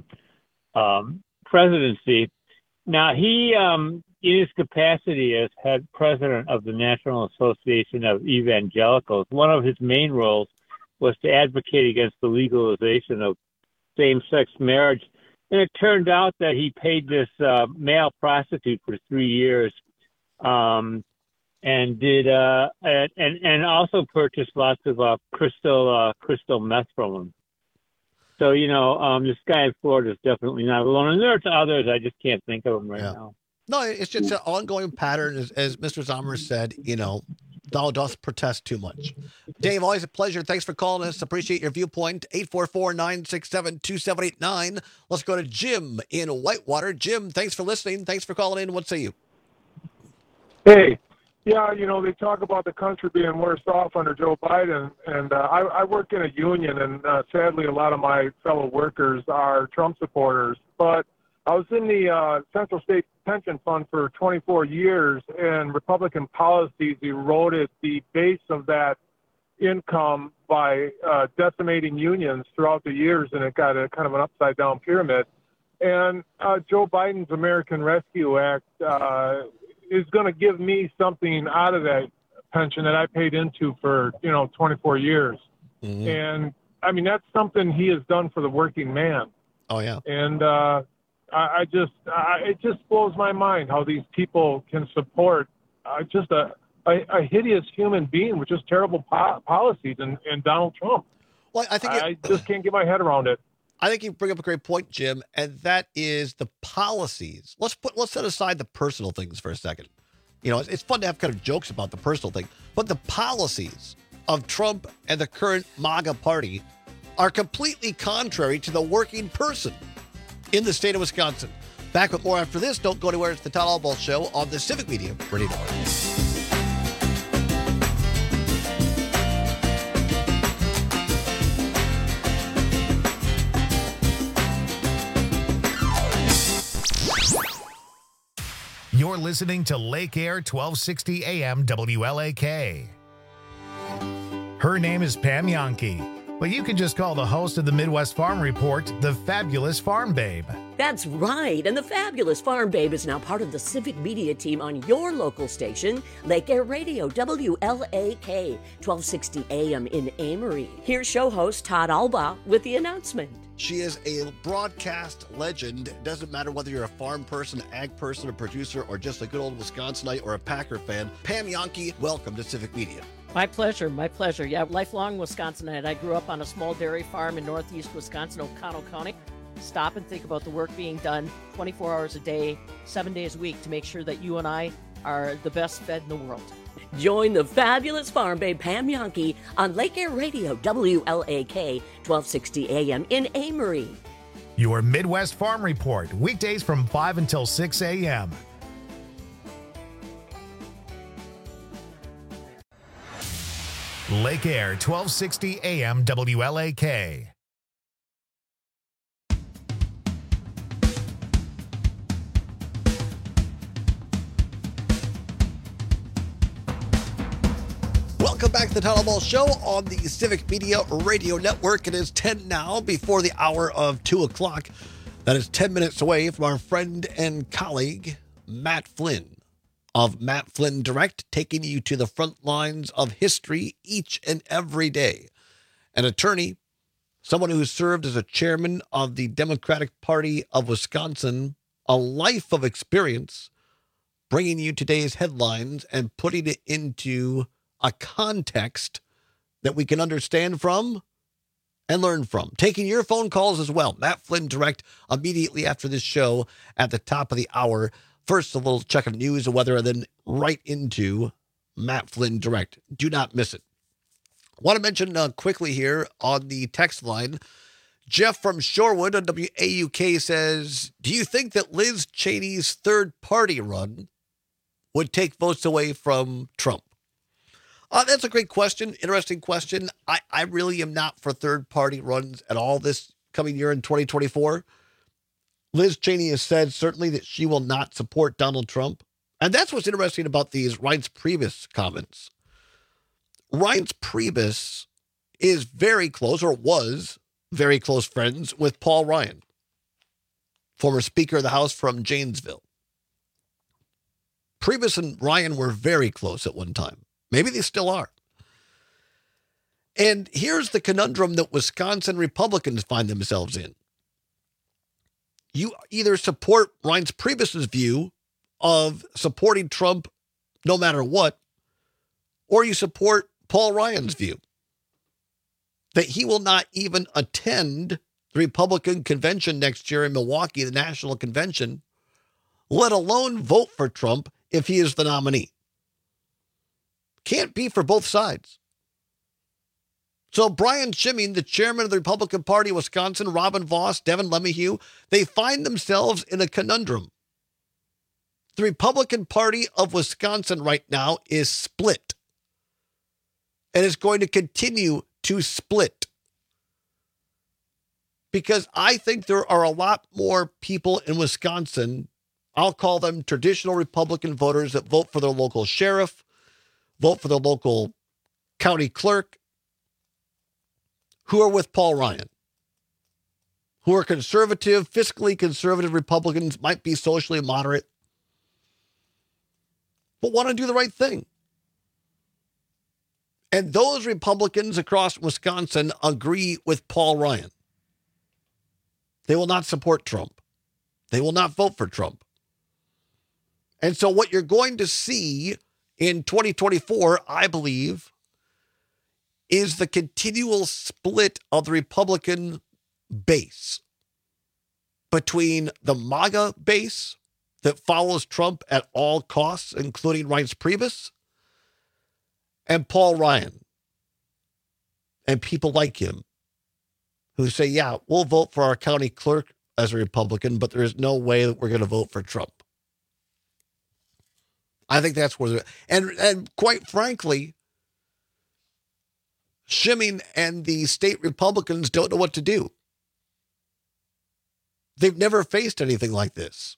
presidency. Now, he, in his capacity as head president of the National Association of Evangelicals, one of his main roles was to advocate against the legalization of same-sex marriage. And it turned out that he paid this male prostitute for 3 years, and did and also purchased lots of crystal meth from him. So, this guy in Florida is definitely not alone. And there are others, I just can't think of them right now. No, it's just an ongoing pattern. As Mr. Zomer said, thou dost protest too much. Dave, always a pleasure. Thanks for calling us. Appreciate your viewpoint. 844-967-2789. Let's go to Jim in Whitewater. Jim, thanks for listening. Thanks for calling in. What say you? Hey. Yeah, they talk about the country being worse off under Joe Biden, and I work in a union, and sadly a lot of my fellow workers are Trump supporters. But I was in the Central State Pension Fund for 24 years, and Republican policies eroded the base of that income by decimating unions throughout the years, and it got a kind of an upside-down pyramid. And Joe Biden's American Rescue Act is going to give me something out of that pension that I paid into for, 24 years. Mm-hmm. And I mean, that's something he has done for the working man. Oh yeah. And it just blows my mind how these people can support just a hideous human being with just terrible policies and Donald Trump. Well, I just can't get my head around it. I think you bring up a great point, Jim, and that is the policies. Let's set aside the personal things for a second. It's fun to have kind of jokes about the personal thing, but the policies of Trump and the current MAGA party are completely contrary to the working person in the state of Wisconsin. Back with more after this. Don't go anywhere. It's the Todd Albaugh Show on the Civic Media Radio Network. You're listening to Lake Air 1260 AM WLAK. Her name is Pam Yankee, but you can just call the host of the Midwest Farm Report the Fabulous Farm Babe. That's right, and the fabulous Farm Babe is now part of the Civic Media team on your local station, Lake Air Radio, WLAK, 1260 AM in Amory. Here's show host Todd Alba with the announcement. She is a broadcast legend. It doesn't matter whether you're a farm person, ag person, a producer, or just a good old Wisconsinite or a Packer fan. Pam Jahnke, welcome to Civic Media. My pleasure, my pleasure. Yeah, lifelong Wisconsinite. I grew up on a small dairy farm in northeast Wisconsin, O'Connell County. Stop and think about the work being done 24 hours a day, 7 days a week to make sure that you and I are the best fed in the world. Join the fabulous Farm Babe Pam Jahnke on Lake Air Radio, WLAK, 1260 AM in Amory. Your Midwest Farm Report, weekdays from 5 until 6 a.m. Lake Air, 1260 AM, WLAK. Welcome back to the Todd Ball Show on the Civic Media Radio Network. It is 10 now, before the hour of 2 o'clock. That is 10 minutes away from our friend and colleague, Matt Flynn, of Matt Flynn Direct, taking you to the front lines of history each and every day. An attorney, someone who served as a chairman of the Democratic Party of Wisconsin, a life of experience, bringing you today's headlines and putting it into a context that we can understand from and learn from. Taking your phone calls as well. Matt Flynn Direct immediately after this show at the top of the hour. First, a little check of news and weather, and then right into Matt Flynn Direct. Do not miss it. I want to mention quickly here on the text line, Jeff from Shorewood on WAUK says, do you think that Liz Cheney's third party run would take votes away from Trump? That's a great question. Interesting question. I really am not for third-party runs at all this coming year in 2024. Liz Cheney has said certainly that she will not support Donald Trump. And that's what's interesting about these Reince Priebus comments. Reince Priebus is very close, or was very close friends with Paul Ryan, former Speaker of the House from Janesville. Priebus and Ryan were very close at one time. Maybe they still are. And here's the conundrum that Wisconsin Republicans find themselves in. You either support Reince Priebus's view of supporting Trump no matter what, or you support Paul Ryan's view that he will not even attend the Republican convention next year in Milwaukee, the national convention, let alone vote for Trump if he is the nominee. Can't be for both sides. So Brian Schimming, the chairman of the Republican Party of Wisconsin, Robin Vos, Devin LeMahieu, they find themselves in a conundrum. The Republican Party of Wisconsin right now is split and is going to continue to split, because I think there are a lot more people in Wisconsin, I'll call them traditional Republican voters, that vote for their local sheriff, vote for the local county clerk, who are with Paul Ryan, who are conservative, fiscally conservative Republicans, might be socially moderate, but want to do the right thing. And those Republicans across Wisconsin agree with Paul Ryan. They will not support Trump. They will not vote for Trump. And so what you're going to see in 2024, I believe, is the continual split of the Republican base between the MAGA base that follows Trump at all costs, including Reince Priebus, and Paul Ryan, and people like him who say, yeah, we'll vote for our county clerk as a Republican, but there is no way that we're going to vote for Trump. I think that's where they're, and quite frankly, Schimming and the state Republicans don't know what to do. They've never faced anything like this.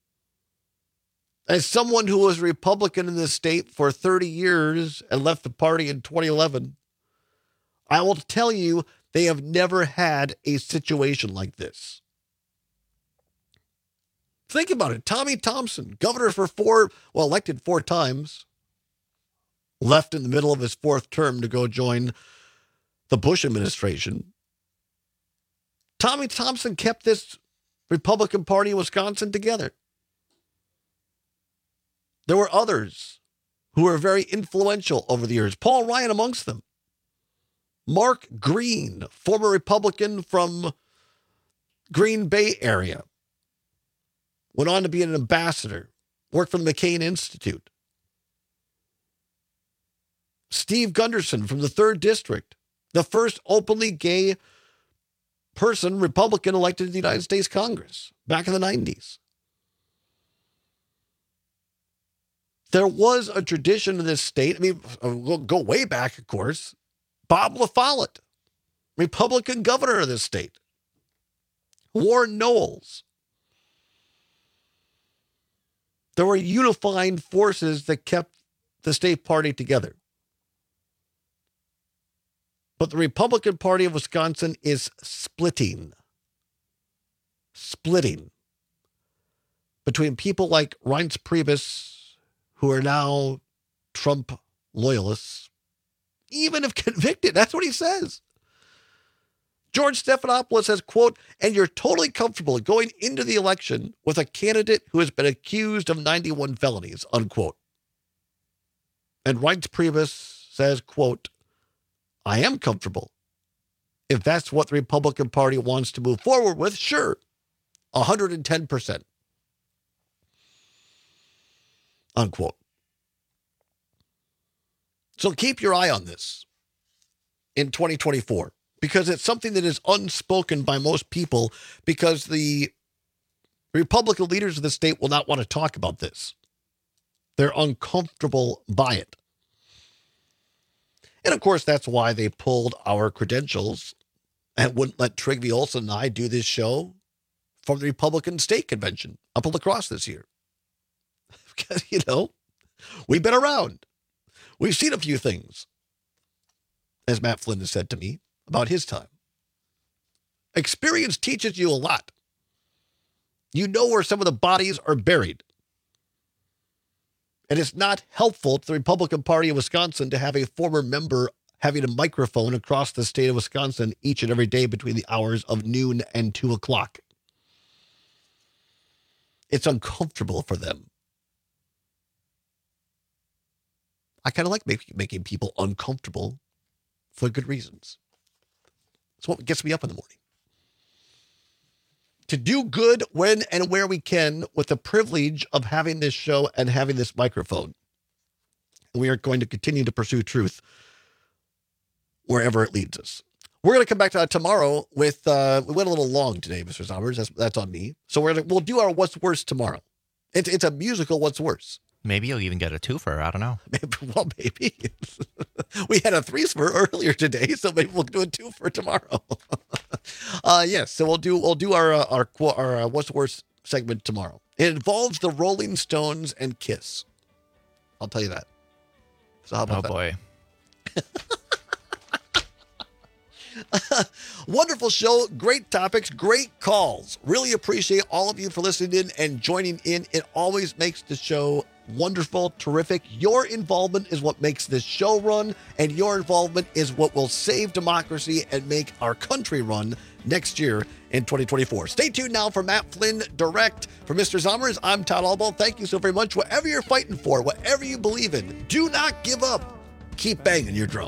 As someone who was a Republican in this state for 30 years and left the party in 2011, I will tell you they have never had a situation like this. Think about it. Tommy Thompson, governor for elected 4 times, left in the middle of his 4th term to go join the Bush administration. Tommy Thompson kept this Republican Party of Wisconsin together. There were others who were very influential over the years. Paul Ryan amongst them. Mark Green, former Republican from Green Bay area, went on to be an ambassador, worked for the McCain Institute. Steve Gunderson from the 3rd District, the first openly gay person, Republican, elected to the United States Congress back in the 90s. There was a tradition in this state. I mean, we'll go way back, of course. Bob LaFollette, Republican governor of this state. Warren Knowles. There were unifying forces that kept the state party together. But the Republican Party of Wisconsin is splitting. Splitting. Between people like Reince Priebus, who are now Trump loyalists, even if convicted. That's what he says. George Stephanopoulos says, quote, and you're totally comfortable going into the election with a candidate who has been accused of 91 felonies, unquote. And Reince Priebus says, quote, I am comfortable. If that's what the Republican Party wants to move forward with, sure, 110%. Unquote. So keep your eye on this in 2024, because it's something that is unspoken by most people, because the Republican leaders of the state will not want to talk about this. They're uncomfortable by it. And of course, that's why they pulled our credentials and wouldn't let Trygve Olsen and I do this show from the Republican State Convention up in La Crosse this year. Because, we've been around. We've seen a few things, as Matt Flynn has said to me about his time. Experience teaches you a lot. You know where some of the bodies are buried. And it's not helpful to the Republican Party of Wisconsin to have a former member having a microphone across the state of Wisconsin each and every day between the hours of noon and 2 o'clock. It's uncomfortable for them. I kind of like making people uncomfortable for good reasons. It's what gets me up in the morning. To do good when and where we can with the privilege of having this show and having this microphone. We are going to continue to pursue truth wherever it leads us. We're going to come back to that tomorrow with, we went a little long today, Mr. Sommers. That's on me. So we'll do our What's Worse tomorrow. It's a musical What's Worse. Maybe you'll even get a twofer. I don't know. Well, maybe. We had a threefer earlier today, so maybe we'll do a twofer tomorrow. Yes, so we'll do our What's Worse segment tomorrow. It involves the Rolling Stones and Kiss. I'll tell you that. So how about that? Boy. Wonderful show, great topics, great calls. Really appreciate all of you for listening in and joining in. It always makes the show wonderful, terrific. Your involvement is what makes this show run, and your involvement is what will save democracy and make our country run next year in 2024. Stay tuned now for Matt Flynn Direct. For Mr. Zommers, I'm Todd Albaugh. Thank you so very much. Whatever you're fighting for, whatever you believe in, do not give up. Keep banging your drum.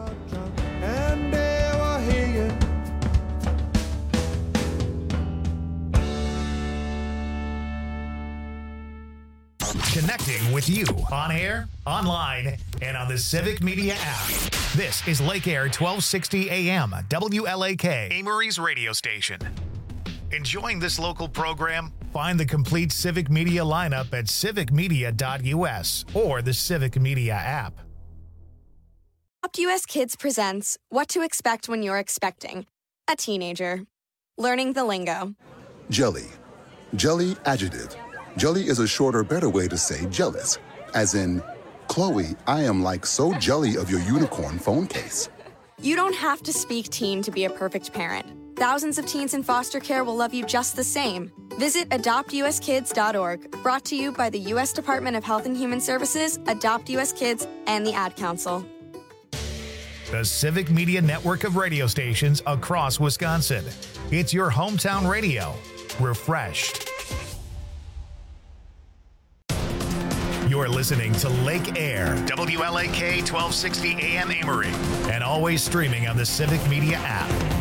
Connecting with you on air, online, and on the Civic Media app. This is Lake Air 1260 AM, WLAK, Amory's radio station. Enjoying this local program? Find the complete Civic Media lineup at civicmedia.us or the Civic Media app. Adopt US Kids presents What to Expect When You're Expecting a Teenager. Learning the lingo. Jelly. Jelly adjective. Jelly is a shorter, better way to say jealous. As in, Chloe, I am like so jelly of your unicorn phone case. You don't have to speak teen to be a perfect parent. Thousands of teens in foster care will love you just the same. Visit adoptuskids.org, brought to you by the U.S. Department of Health and Human Services, Adopt U.S. Kids, and the Ad Council. The Civic Media network of radio stations across Wisconsin. It's your hometown radio. Refreshed. You're listening to Lake Air, WLAK 1260 AM Amory, and always streaming on the Civic Media app.